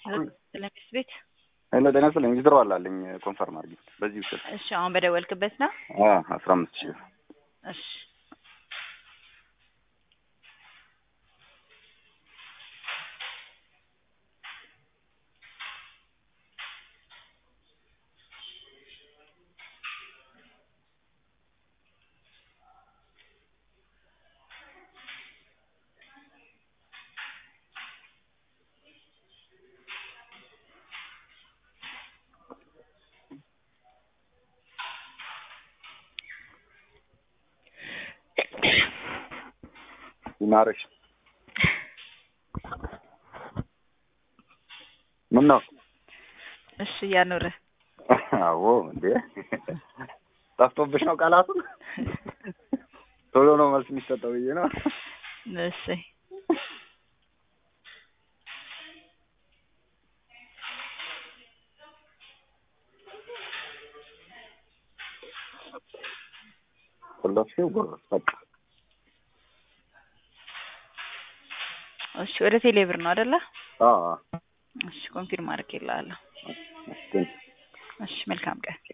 ለሚስ ቤት እነ ደህና ስለኝ ይዝረዋል አለኝ ኮንፈርም አድርጊ በዚህ ውስጥ እሺ አሁን በደወልክበት ነው 15000 እሺ ይማርሽ ምን ነው እሺ ያኑር አዎ እንዴ ታስቶብሽ ነው ቃላቱ ቶሎ ነው መልስ የሚሰጠው ይሄ ነው እሺ ሁላችሁ ጎርስ በቃ እሺ ወደ ቴሌብር ነው አይደለ አዎ እሺ ኮንፊርም አድርጌልሃለሁ እሺ መልካም ቀን